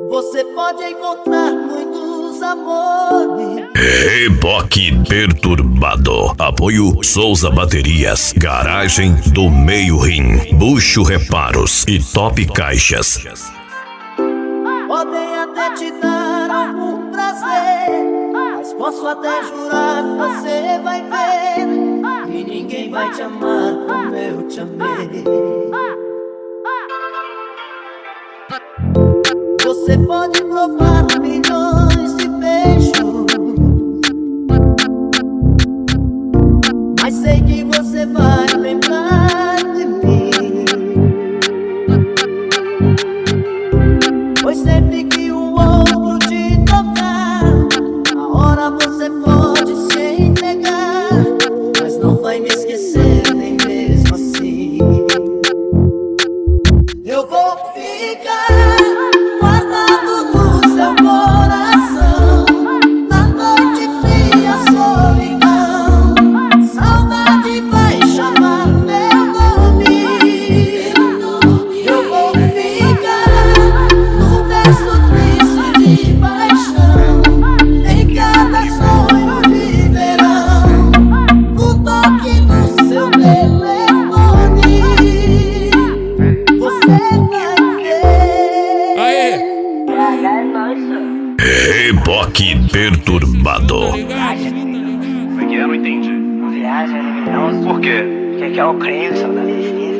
Você pode encontrar muitos amores. Reboque perturbado. Apoio Souza Baterias, Garagem do Meio Rim, Bucho Reparos e Top Caixas. Podem até te dar algum prazer, mas posso até jurar que você vai ver que ninguém vai te amar como eu te amei. Você pode provar milhões de beijos, mas sei que você vai lembrar de mim. Pois sempre que o outro te tocar, a hora você pode se entregar, mas não vai me esquecer nem mesmo assim. Eu vou ficar guardado no seu coração, na noite fria, solidão. Saudade vai chamar meu nome. Eu vou ficar no verso triste de paixão, em cada sonho de verão, no toque do seu telefone. Você vai ver. Aê! Reboque perturbado. Como é que é? Eu não entendi. Viagem luminosa. Por quê? Que é o crime, só da